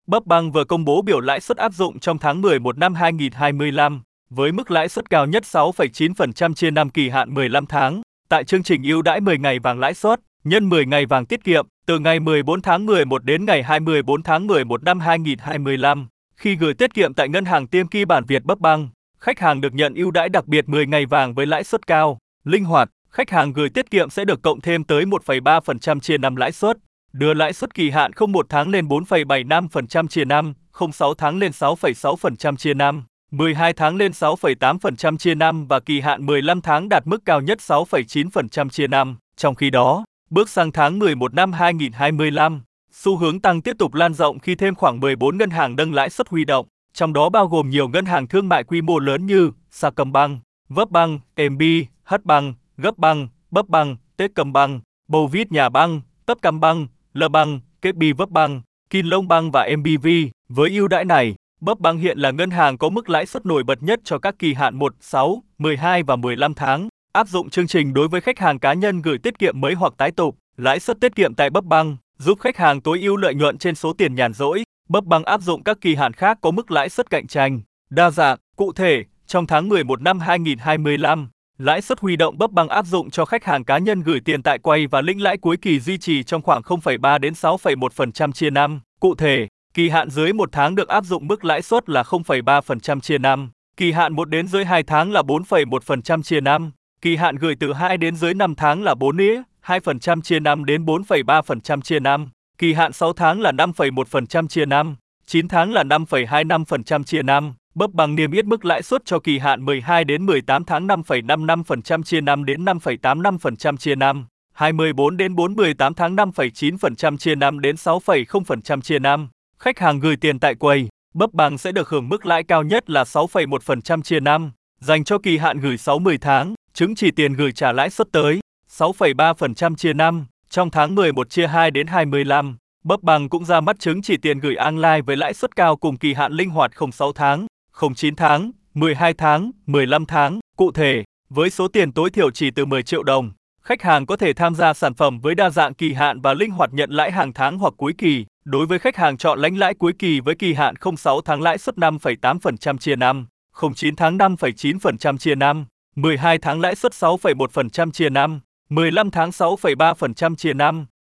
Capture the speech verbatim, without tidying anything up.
Bubbank vừa công bố biểu lãi suất áp dụng trong tháng mười một năm hai nghìn không trăm hai mươi lăm, với mức lãi suất cao nhất sáu phẩy chín phần trăm trên năm kỳ hạn mười lăm tháng, tại chương trình ưu đãi mười ngày vàng lãi suất, nhân mười ngày vàng tiết kiệm, từ ngày mười bốn tháng mười một đến ngày hai mươi tư tháng mười một năm hai nghìn không trăm hai mươi lăm. Khi gửi tiết kiệm tại ngân hàng Tiên Ki Bản Việt Bubbank, khách hàng được nhận ưu đãi đặc biệt mười ngày vàng với lãi suất cao, linh hoạt. Khách hàng gửi tiết kiệm sẽ được cộng thêm tới một phẩy ba phần trăm chia năm lãi suất, đưa lãi suất kỳ hạn không một tháng lên bốn phẩy bảy năm phần trăm chia năm, không sáu tháng lên sáu phẩy sáu phần trăm chia năm, mười hai tháng lên sáu phẩy tám phần trăm chia năm và kỳ hạn mười lăm tháng đạt mức cao nhất sáu phẩy chín phần trăm chia năm. Trong khi đó, bước sang tháng mười một năm hai nghìn không trăm hai mươi lăm, xu hướng tăng tiếp tục lan rộng khi thêm khoảng mười bốn ngân hàng nâng lãi suất huy động, trong đó bao gồm nhiều ngân hàng thương mại quy mô lớn như Sacombank, Vpbank, em bê, Hbank, Gapbank, Bubbank, Techcombank, Bovit Nhà Băng, Techcombank, Lbank, ca bê Vpbank, Kinlongbank và em bê vê. Với ưu đãi này, Bubbank hiện là ngân hàng có mức lãi suất nổi bật nhất cho các kỳ hạn một, sáu, mười hai và mười lăm tháng. Áp dụng chương trình đối với khách hàng cá nhân gửi tiết kiệm mới hoặc tái tục, lãi suất tiết kiệm tại Bubbank giúp khách hàng tối ưu lợi nhuận trên số tiền nhàn rỗi. Bubbank áp dụng các kỳ hạn khác có mức lãi suất cạnh tranh, đa dạng. Cụ thể, trong tháng mười một năm hai nghìn không trăm hai mươi lăm, lãi suất huy động Bubbank áp dụng cho khách hàng cá nhân gửi tiền tại quầy và lĩnh lãi cuối kỳ duy trì trong khoảng không phẩy ba đến sáu phẩy một phần trăm chia năm. Cụ thể, kỳ hạn dưới một tháng được áp dụng mức lãi suất là không phẩy ba phần trăm chia năm, kỳ hạn một đến dưới hai tháng là bốn phẩy một phần trăm chia năm, kỳ hạn gửi từ hai đến dưới năm tháng là bốn phẩy hai phần trăm chia năm đến bốn phẩy ba phần trăm chia năm, kỳ hạn sáu tháng là năm phẩy một phần trăm chia năm, chín tháng là năm phẩy hai lăm phần trăm chia năm. Bubbank niêm yết mức lãi suất cho kỳ hạn mười hai đến mười tám tháng năm phẩy năm lăm phần trăm chia năm đến năm phẩy tám lăm phần trăm chia năm, hai mươi tư đến bốn mươi tám tháng năm phẩy chín phần trăm chia năm đến sáu phẩy không phần trăm chia năm. Khách hàng gửi tiền tại quầy, Bubbank sẽ được hưởng mức lãi cao nhất là sáu phẩy một phần trăm chia năm, dành cho kỳ hạn gửi sáu mươi tháng, chứng chỉ tiền gửi trả lãi suất tới sáu phẩy ba phần trăm chia năm. Trong tháng mười một chia hai đến hai mươi lăm, Bubbank cũng ra mắt chứng chỉ tiền gửi online với lãi suất cao cùng kỳ hạn linh hoạt không sáu tháng, không chín tháng, mười hai tháng, mười lăm tháng. Cụ thể, với số tiền tối thiểu chỉ từ mười triệu đồng, khách hàng có thể tham gia sản phẩm với đa dạng kỳ hạn và linh hoạt nhận lãi hàng tháng hoặc cuối kỳ. Đối với khách hàng chọn lãnh lãi cuối kỳ với kỳ hạn không sáu tháng lãi suất năm phẩy tám phần trăm chia năm, không chín tháng năm phẩy chín phần trăm chia năm, mười hai tháng lãi suất sáu phẩy một phần trăm chia năm, mười lăm tháng sáu phẩy ba phần trăm chia năm.